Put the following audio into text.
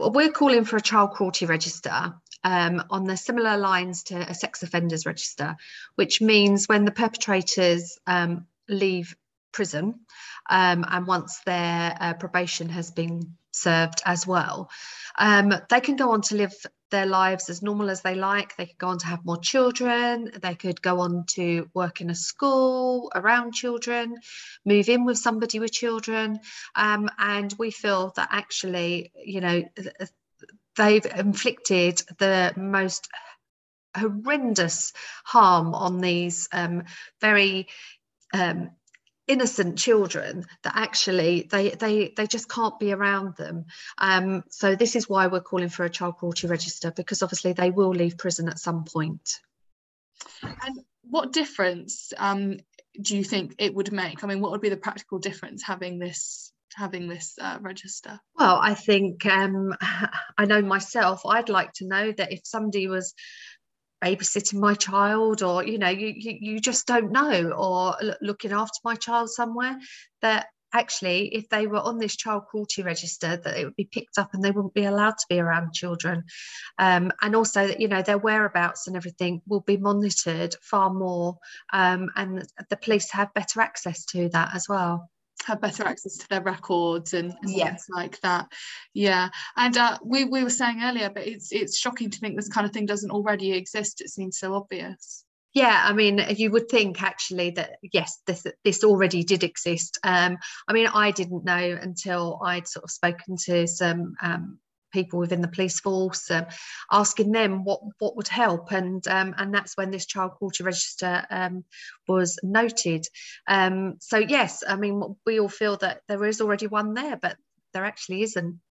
we're calling for a child cruelty register on the similar lines to a sex offenders register, which means when the perpetrators leave prison and once their probation has been served as well, they can go on to live their lives as normal as they like. They could go on to have more children. They could go on to work in a school around children, move in with somebody with children. And we feel that actually, you know, they've inflicted the most horrendous harm on these very innocent children that actually they just can't be around them. So this is why we're calling for a child cruelty register, because obviously they will leave prison at some point. And what difference do you think it would make? I mean, what would be the practical difference having this register? Well, I think I know myself, I'd like to know that if somebody was babysitting my child, or you know, you just don't know, or looking after my child somewhere, that actually if they were on this child cruelty register, that it would be picked up and they wouldn't be allowed to be around children, and also that, you know, their whereabouts and everything will be monitored far more, and the police have better access to that as well. Have better access to their records and things like that. Yeah. And we were saying earlier, but it's shocking to think this kind of thing doesn't already exist. It seems so obvious. Yeah, I mean, you would think actually that yes, this already did exist. I mean, I didn't know until I'd sort of spoken to some people within the police force, asking them what would help, and that's when this child cruelty register was noted. So yes, I mean, we all feel that there is already one there, but there actually isn't.